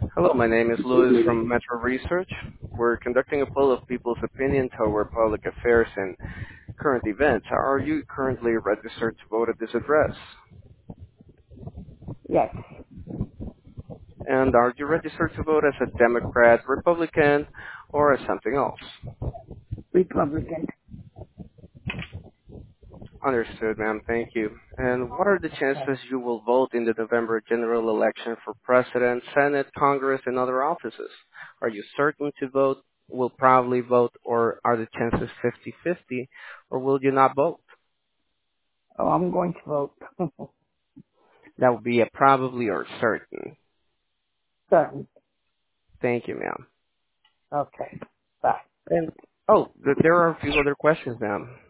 Hello, my name is Louis from Metro Research. We're conducting a poll of people's opinion toward public affairs and current events. Are you currently registered to vote at this address? Yes, And are you registered to vote as a Democrat, Republican, or as something else? Republican. Understood, ma'am. Thank you. And what are the Okay. chances you will vote in the November general election for President, Senate, Congress, and other offices? Are you certain to vote, will probably vote, or are the chances 50-50, or will you not vote? Oh, I'm going to vote. That would be a probably or certain. Certain. Thank you, ma'am. Okay. Bye. And, there are a few other questions, ma'am.